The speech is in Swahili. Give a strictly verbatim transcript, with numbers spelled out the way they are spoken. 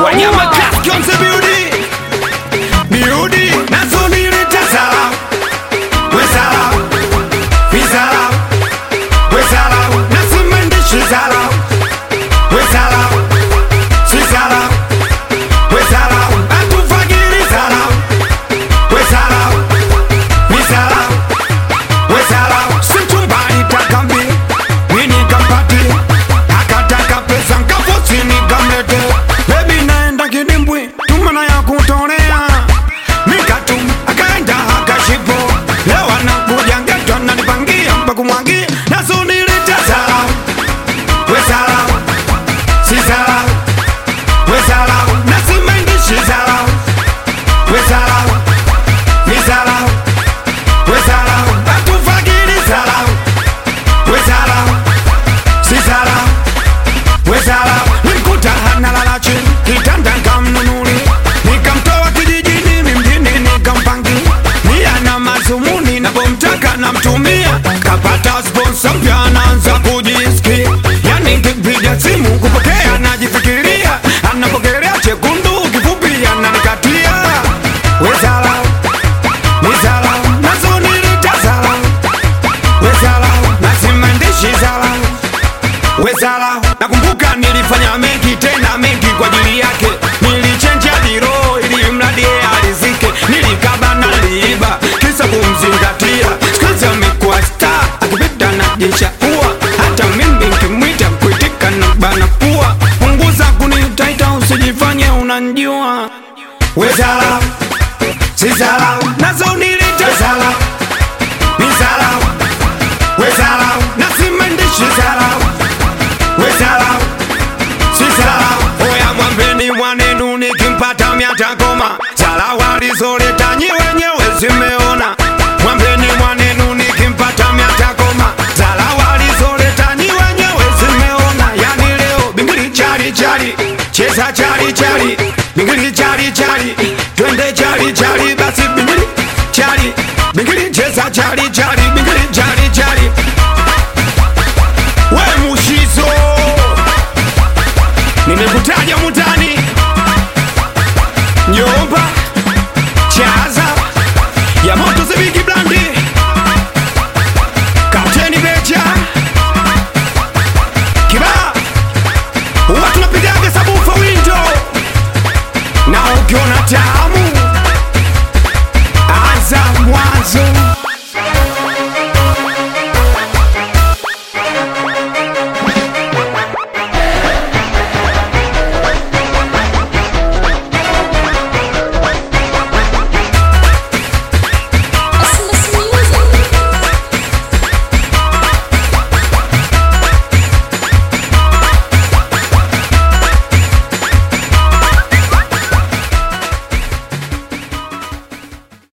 Wanyama Classic on the beauty Beauty Nazo nileta sala We sala We sala We sala Nasimendishi sala We sala Si sala We sala Atufagiri sala We sala Mi sala We sala Sintumbani takambi Mini kampati Akataka pesa nkafosi nikamete Baby naenda kidimbwi Tumana ya kutonea Mikatum akaenda akashipo Leo anakuja ngeto nanipangia mpaku mwangi Naso nileta sala We sala Si sala We sala Nasimendishi sala We sala Mi sala We sala Atufagiri sala We sala Si sala We sala Nimkuta analala chini Kitanda kamnunuli Nikamtoa kijijini mimjini nikampangi Ni ana mazumuni napomtaka namtumia Kapata sponsor mpya anaanza kujisikia Yani kipiga simu kupokea najifikiria Anapokelea chekundu kifupi ananikatia We sala Mi sala Nazo nileta sala We sala Nasimendishi sala We sala Nakumbuka nilifanya mengi tena mengi kwa ajili yake Nilichenja diro ili mradi alizike Nilikaba na liiba kisa kumzingatia Sikuzi amekuwa star akipita na jesha uwa Hata mimi nkimwita kuitika na bana pua Punguza kunitaita usijifanye unanjua We sala Si sala Nazo nileta sala Mi sala We sala Nasimendishi sala We sala Si sala Oya mwambeni mwanenu nikimpata miata koma Sala walizoleta nyi wenyewe zimeona Mwambeni mwanenu nikimpata miata koma Sala walizoleta nyi wenyewe zimeona Yani leo bingili chali chali Cheza chali chali Bingili chali chali Twende chali chali Basi bingili chali Bingili cheza chali chali Bingili chali chali We Mushizo Nimekutaja mutani Nyomba Chaza Ya moto zibiki blandi Kapteni Becha Kiba Watu napigaga sabufa window Na ukiona taa